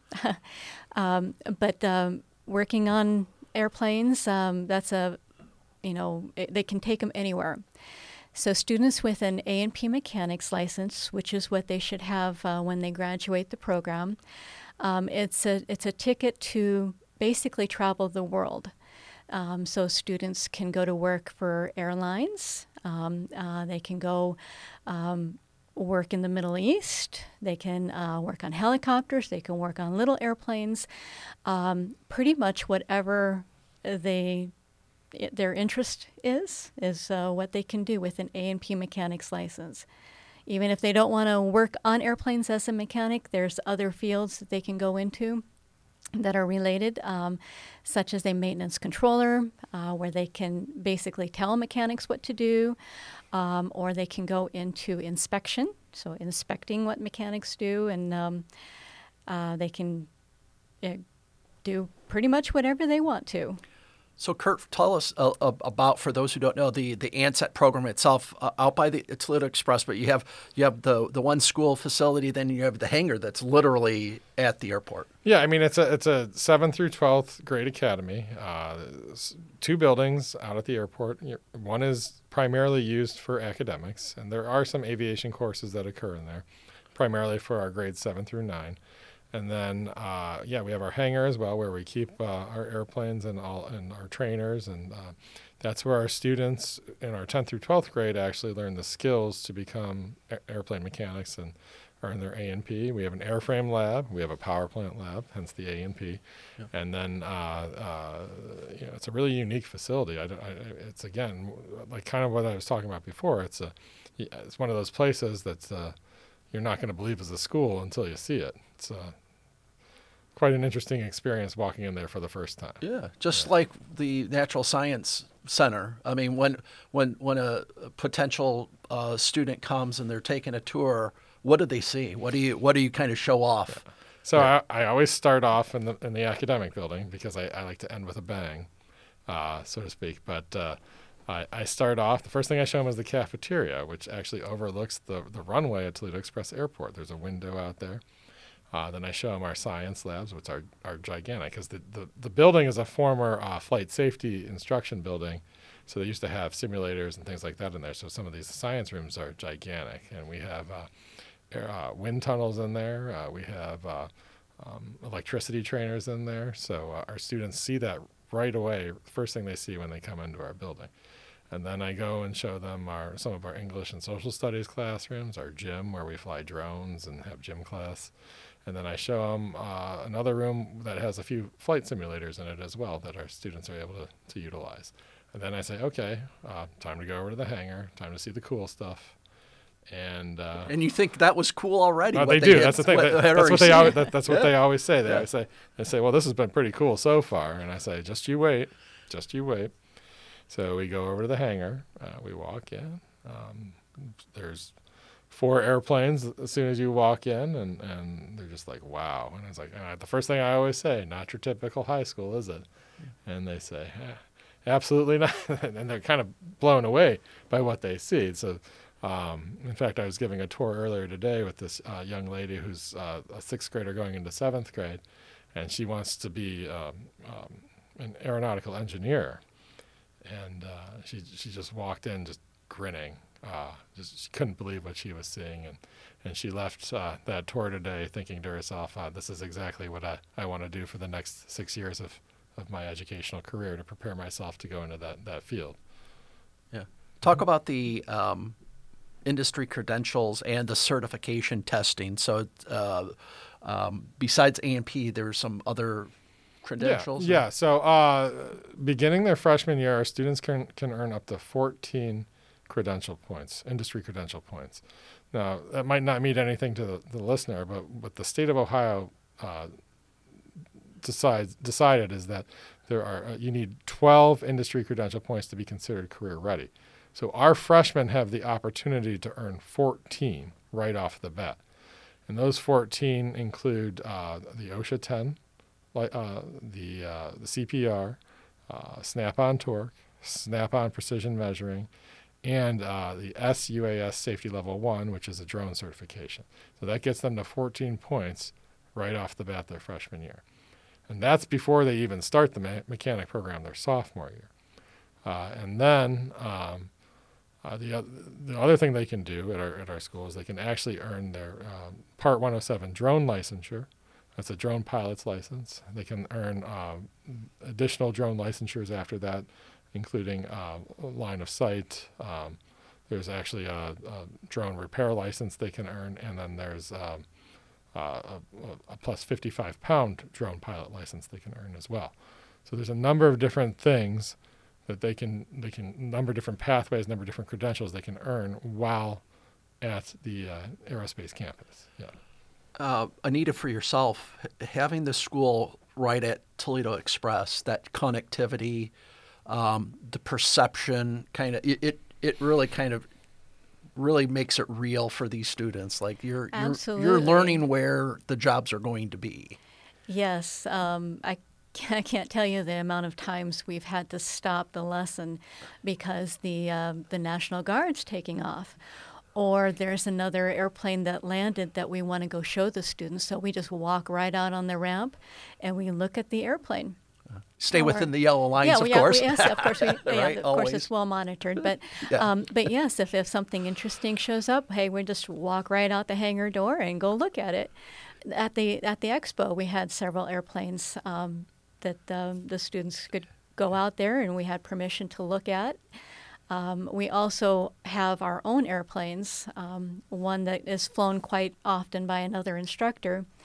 um, but um, working on airplanes, um, that's a, you know, it, they can take them anywhere. So students with an A and P mechanics license, which is what they should have uh, when they graduate the program, um, it's a it's a ticket to basically travel the world. Um, so students can go to work for airlines. Um, uh, they can go um, work in the Middle East. They can uh, work on helicopters. They can work on little airplanes. Um, pretty much whatever they their interest is, is uh, what they can do with an A and P mechanics license. Even if they don't want to work on airplanes as a mechanic, there's other fields that they can go into that are related, um, such as a maintenance controller, uh, where they can basically tell mechanics what to do, um, or they can go into inspection, so inspecting what mechanics do, and um, uh, they can uh, do pretty much whatever they want to. So, Kurt, tell us uh, about, for those who don't know, the, the ANSET program itself uh, out by the Toledo Express. But you have you have the the one school facility, then you have the hangar that's literally at the airport. Yeah, I mean it's a it's a seventh through twelfth grade academy. Uh, two buildings out at the airport. One is primarily used for academics, and there are some aviation courses that occur in there, primarily for our grades seven through nine. And then, uh, yeah, we have our hangar as well, where we keep uh, our airplanes and all and our trainers, and uh, that's where our students in our tenth through twelfth grade actually learn the skills to become a- airplane mechanics and earn their A and P. We have an airframe lab, we have a power plant lab, hence the A and P, yeah. And then uh, uh, you know, it's a really unique facility. I, I, it's again like kind of what I was talking about before. It's a yeah, it's one of those places that uh, you're not going to believe is a school until you see it. It's uh, quite an interesting experience walking in there for the first time. Yeah, just like the Natural Science Center. I mean, when when when a, a potential uh, student comes and they're taking a tour, what do they see? What do you what do you kind of show off? Yeah. So yeah. I, I always start off in the in the academic building because I, I like to end with a bang, uh, so to speak. But uh, I, I start off, the first thing I show them is the cafeteria, which actually overlooks the, the runway at Toledo Express Airport. There's a window out there. Uh, then I show them our science labs, which are, are gigantic, because the, the, the building is a former uh, flight safety instruction building. So they used to have simulators and things like that in there. So some of these science rooms are gigantic. And we have uh, air, uh, wind tunnels in there. Uh, we have uh, um, electricity trainers in there. So uh, our students see that right away, first thing they see when they come into our building. And then I go and show them our some of our English and social studies classrooms, our gym where we fly drones and have gym class. And then I show them uh, another room that has a few flight simulators in it as well that our students are able to, to utilize. And then I say, okay, uh, time to go over to the hangar, time to see the cool stuff. And uh, and you think that was cool already? Well, what they do. had- That's the thing. what That- they had that's what already they always. seen? That, that's what Yeah. they always say. They Yeah. always say. They say, "Well, this has been pretty cool so far." And I say, "Just you wait. Just you wait." So we go over to the hangar. Uh, we walk in. Um, there's four airplanes as soon as you walk in, and, and they're just like, "Wow!" And it's like uh, the first thing I always say, "Not your typical high school, is it?" And they say, eh, "Absolutely not." And they're kind of blown away by what they see. So. Um, in fact, I was giving a tour earlier today with this uh, young lady who's uh, a sixth grader going into seventh grade, and she wants to be um, um, an aeronautical engineer. And uh, she she just walked in just grinning, uh, just she couldn't believe what she was seeing, and and she left uh, that tour today thinking to herself, uh, "This is exactly what I, I want to do for the next six years of, of my educational career to prepare myself to go into that that field." Yeah. Talk about the um, industry credentials and the certification testing. So uh, um, besides A and P, there's some other credentials? Yeah, yeah. So uh, beginning their freshman year, our students can, can earn up to fourteen credential points, industry credential points. Now, that might not mean anything to the, the listener, but what the state of Ohio uh, decides, decided is that there are uh, you need twelve industry credential points to be considered career ready. So our freshmen have the opportunity to earn fourteen right off the bat. And those fourteen include uh, the OSHA ten, uh, the, uh, the C P R, uh, Snap-on Torque, Snap-on Precision Measuring, and uh, the S U A S Safety Level one, which is a drone certification. So that gets them to fourteen points right off the bat their freshman year. And that's before they even start the me- mechanic program their sophomore year. Uh, and then um, uh, the, uh, the other thing they can do at our, at our school is they can actually earn their um, Part one oh seven drone licensure. That's a drone pilot's license. They can earn uh, additional drone licensures after that, including uh, line of sight. Um, there's actually a, a drone repair license they can earn, and then there's um, uh, a, a plus fifty-five pound drone pilot license they can earn as well. So there's a number of different things that they can, they can, number of different pathways, number of different credentials they can earn while at the uh, aerospace campus. Yeah. Uh, Anita, for yourself, h- having the school right at Toledo Express, that connectivity, um, the perception, kind of, it, it, it really kind of really makes it real for these students. Like you're, you're, you're Absolutely. learning where the jobs are going to be. Yes, um, I, I can't tell you the amount of times we've had to stop the lesson because the um, the National Guard's taking off, or there's another airplane that landed that we want to go show the students. So we just walk right out on the ramp, and we look at the airplane. Stay Or- within the yellow lines, yeah, of well, yeah, course. we- yes, of course. We, yeah, Right, of always. course, it's well monitored. But, Yeah. um, but yes, if, if something interesting shows up, hey, we just walk right out the hangar door and go look at it. At the at the expo, we had several airplanes um, that um, the students could go out there, and we had permission to look at. Um, we also have our own airplanes, um, one that is flown quite often by another instructor.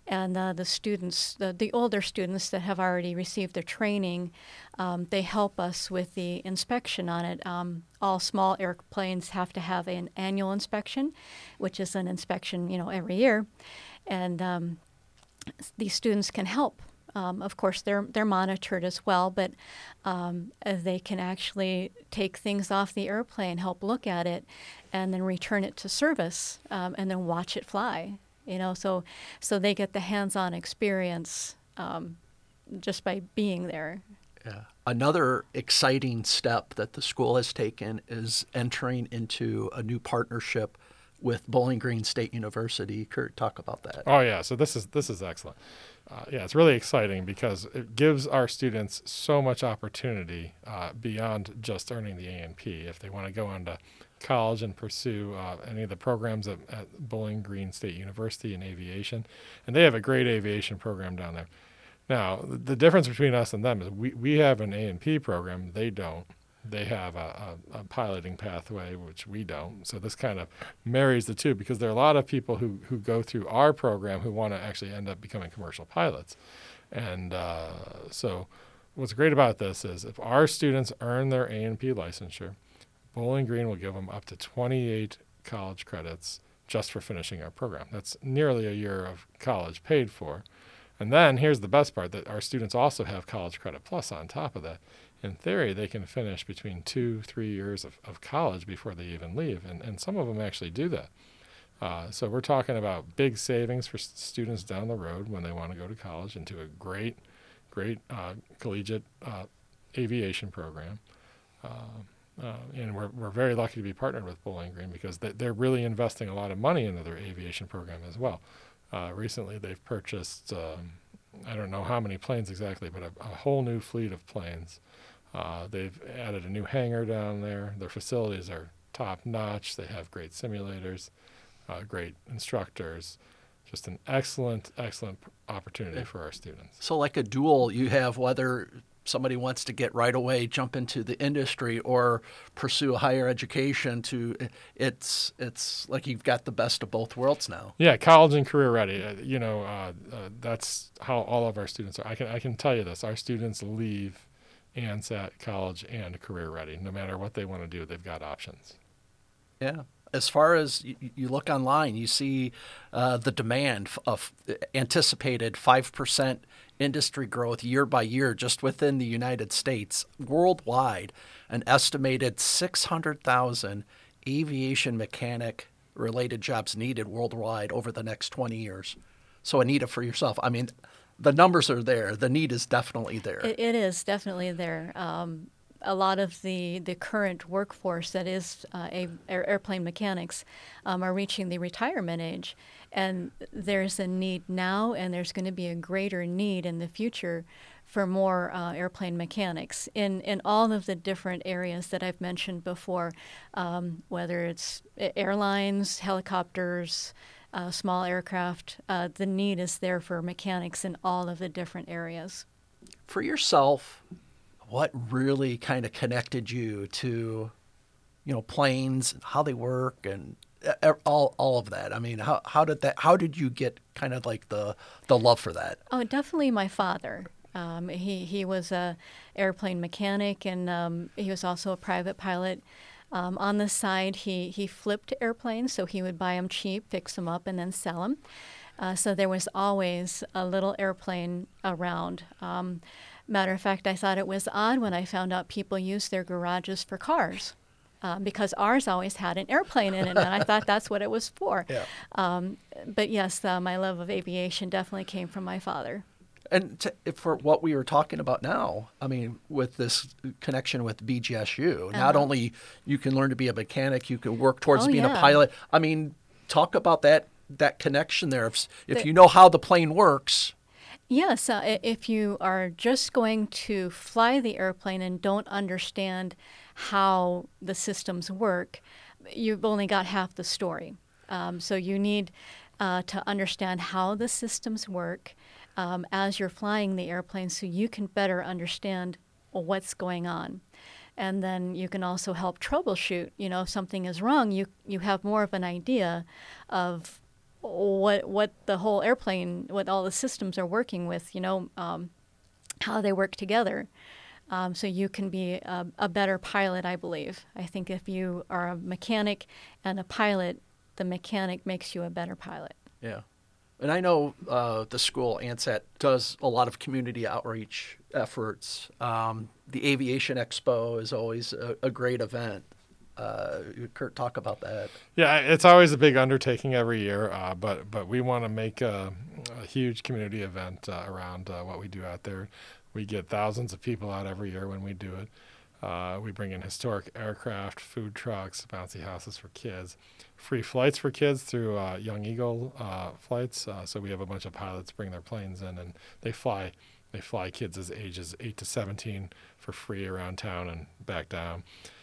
And uh, the students, the, the older students that have already received their training, um, they help us with the inspection on it. Um, all small airplanes have to have an annual inspection, which is an inspection, you know, every year. And um, these students can help. Um, of course, they're they're monitored as well, but um, they can actually take things off the airplane, help look at it, and then return it to service, um, and then watch it fly. You know, so so they get the hands-on experience um, just by being there. Yeah. Another exciting step that the school has taken is entering into a new partnership with Bowling Green State University. Kurt, talk about that. Oh yeah, so this is this is excellent. Uh, yeah, it's really exciting because it gives our students so much opportunity uh, beyond just earning the A N P. If they want to go on to college and pursue uh, any of the programs at, at Bowling Green State University in aviation, and they have a great aviation program down there. Now, the difference between us and them is we, we have an A N P program, they don't. They have a, a, a piloting pathway, which we don't. So this kind of marries the two because there are a lot of people who, who go through our program who want to actually end up becoming commercial pilots. And uh, so what's great about this is if our students earn their A N P licensure, Bowling Green will give them up to twenty-eight college credits just for finishing our program. That's nearly a year of college paid for. And then here's the best part, that our students also have College Credit Plus on top of that. In theory, they can finish between two, three years of, of college before they even leave, and, and some of them actually do that. Uh, so we're talking about big savings for s- students down the road when they want to go to college into a great, great uh, collegiate uh, aviation program. Uh, uh, and we're, we're very lucky to be partnered with Bowling Green because they, they're really investing a lot of money into their aviation program as well. Uh, recently, they've purchased, um, I don't know how many planes exactly, but a, a whole new fleet of planes. Uh, they've added a new hangar down there. Their facilities are top-notch. They have great simulators, uh, great instructors. Just an excellent, excellent opportunity for our students. So like a dual, you have whether somebody wants to get right away, jump into the industry, or pursue a higher education. To it's it's like you've got the best of both worlds now. Yeah, college and career ready. Uh, you know, uh, uh, that's how all of our students are. I can I can tell you this: our students leave ANSAT college and career ready. No matter what they want to do, they've got options. Yeah. As far as you, you look online, you see uh, the demand of anticipated five percent industry growth year by year just within the United States. Worldwide, an estimated six hundred thousand aviation mechanic related jobs needed worldwide over the next twenty years. So Anita, for yourself, I mean, the numbers are there. The need is definitely there. It, it is definitely there. Um, a lot of the, the current workforce that is uh, a, air, airplane mechanics um, are reaching the retirement age. And there's a need now, and there's going to be a greater need in the future for more uh, airplane mechanics in, in all of the different areas that I've mentioned before, um, whether it's airlines, helicopters, uh, small aircraft. Uh, the need is there for mechanics in all of the different areas. For yourself, what really kind of connected you to, you know, planes, how they work, and all all of that? I mean, how how did that? How did you get kind of like the the love for that? Oh, definitely my father. Um, he he was a airplane mechanic, and um, he was also a private pilot. Um, on the side, he he flipped airplanes, so he would buy them cheap, fix them up, and then sell them. Uh, so there was always a little airplane around. Um, matter of fact, I thought it was odd when I found out people used their garages for cars. Um, because ours always had an airplane in it, and I thought that's what it was for. Yeah. Um, but yes, uh, my love of aviation definitely came from my father. And to, for what we were talking about now, I mean, with this connection with B G S U, not Uh-huh. only you can learn to be a mechanic, you can work towards Oh, being yeah. a pilot. I mean, talk about that that connection there. If, if The- you know how the plane works. Yes, uh, i- if you are just going to fly the airplane and don't understand how the systems work, you've only got half the story. Um, so you need uh, to understand how the systems work um, as you're flying the airplane so you can better understand what's going on. And then you can also help troubleshoot. You know, if something is wrong, you, you have more of an idea of what what the whole airplane, what all the systems are working with, you know, um, how they work together. Um, so you can be a, a better pilot, I believe. I think if you are a mechanic and a pilot, the mechanic makes you a better pilot. Yeah. And I know uh, the school, ANSAT, does a lot of community outreach efforts. Um, the Aviation Expo is always a, a great event. Uh, Kurt, talk about that. Yeah, it's always a big undertaking every year, uh, but but we want to make a, a huge community event uh, around uh, what we do out there. We get thousands of people out every year when we do it. Uh, we bring in historic aircraft, food trucks, bouncy houses for kids, free flights for kids through uh, Young Eagle uh, flights. Uh, so we have a bunch of pilots bring their planes in, and they fly. They fly kids as ages eight to seventeen for free around town and back down.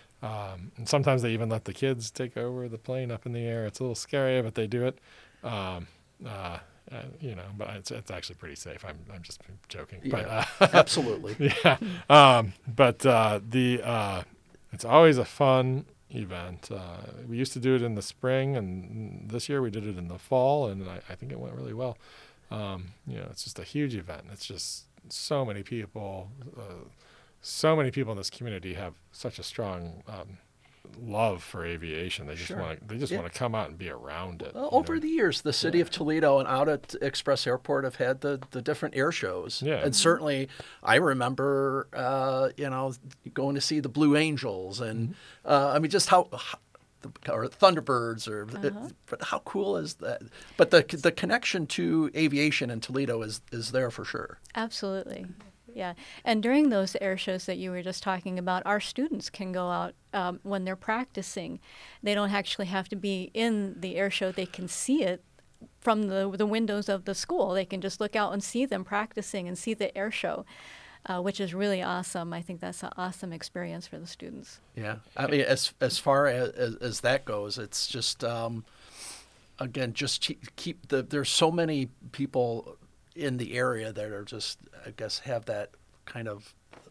Um, and sometimes they even let the kids take over the plane up in the air. It's a little scary, but they do it. Um, uh, uh, you know, but it's it's actually pretty safe. I'm I'm just joking. Yeah, but, uh, absolutely. Yeah. Um, but uh, the uh, it's always a fun event. Uh, we used to do it in the spring, and this year we did it in the fall, and I, I think it went really well. Um, you know, it's just a huge event. It's just so many people. Uh, So many people in this community have such a strong um, love for aviation. They just Sure. want to. They just Yeah. want to come out and be around it. Well, you over know? the years, the city of Toledo and out at Express Airport have had the, the different air shows. Yeah. And certainly, I remember, uh, you know, going to see the Blue Angels and, Mm-hmm. uh, I mean, just how, how or Thunderbirds, or Uh-huh. but how cool is that? But the the connection to aviation in Toledo is is there for sure. Absolutely. Yeah. And during those air shows that you were just talking about, our students can go out um, when they're practicing. They don't actually have to be in the air show. They can see it from the, the windows of the school. They can just look out and see them practicing and see the air show, uh, which is really awesome. I think that's an awesome experience for the students. Yeah, I mean, as as far as as, as that goes, it's just um, again, just keep, keep the. There's so many people in the area that are just, I guess, have that kind of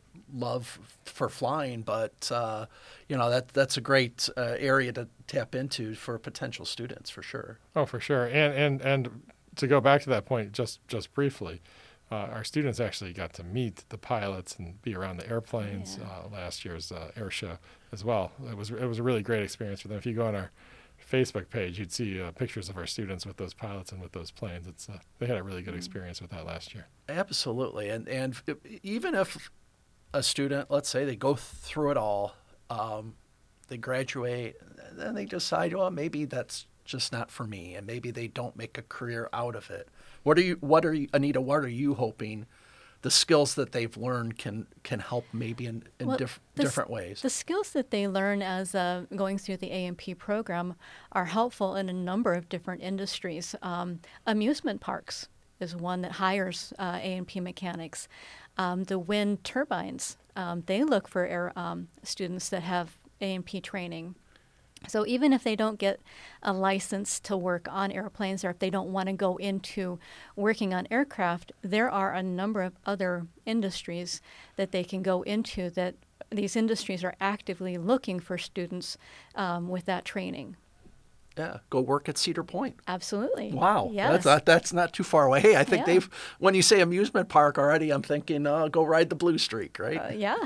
love for flying, but uh, you know that that's a great uh, area to tap into for potential students for sure. Oh, for sure. And and and to go back to that point, just just briefly, uh, our students actually got to meet the pilots and be around the airplanes Yeah. uh, last year's uh, air show as well. It was it was a really great experience for them. If you go on our Facebook page, you'd see uh, pictures of our students with those pilots and with those planes. It's uh, they had a really good experience with that last year. Absolutely, and and even if a student, let's say they go through it all, um, they graduate, and then they decide, well, maybe that's just not for me, and maybe they don't make a career out of it. What are you? What are you, Anita? What are you hoping the skills that they've learned can can help maybe in, in Well, diff- the s- different ways? The skills that they learn as uh, going through the A M P program are helpful in a number of different industries. Um, amusement parks is one that hires uh, A M P mechanics. Um, the wind turbines, um, they look for air, um, students that have A M P training. So even if they don't get a license to work on airplanes, or if they don't want to go into working on aircraft, there are a number of other industries that they can go into that these industries are actively looking for students um, with that training. Yeah, go work at Cedar Point. Absolutely. Wow, Yes. that's not, that's not too far away. Hey, I think Yeah. they've. When you say amusement park already, I'm thinking, uh, go ride the Blue Streak, right? Uh, yeah.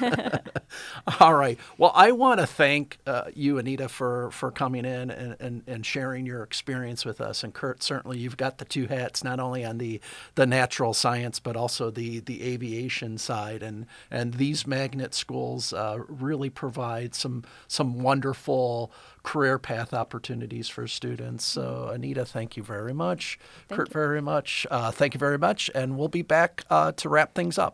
All right. Well, I want to thank uh, you, Anita, for, for coming in and, and, and sharing your experience with us. And Kurt, certainly you've got the two hats, not only on the, the natural science, but also the, the aviation side. And, and these magnet schools uh, really provide some some wonderful career path opportunities for students. So, Anita, thank you very much. Thank Kurt, you. very much. Uh, thank you very much. And we'll be back uh, to wrap things up.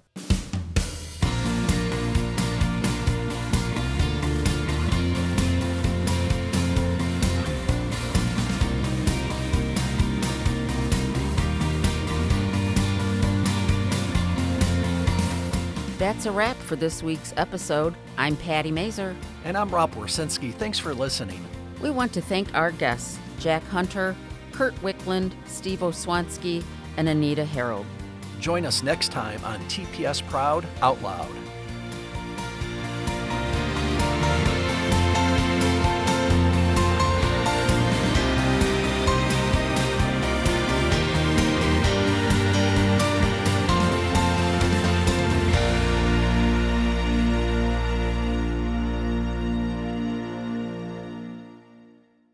That's a wrap for this week's episode. I'm Patty Mazer. And I'm Rob Warsinski. Thanks for listening. We want to thank our guests, Jack Hunter, Kurt Wickland, Steve Oswansky, and Anita Harold. Join us next time on T P S Proud Out Loud.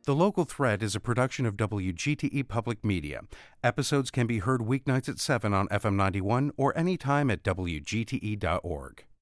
The Local Thread is a production of W G T E Public Media. Episodes can be heard weeknights at seven on F M ninety-one or anytime at W G T E dot org.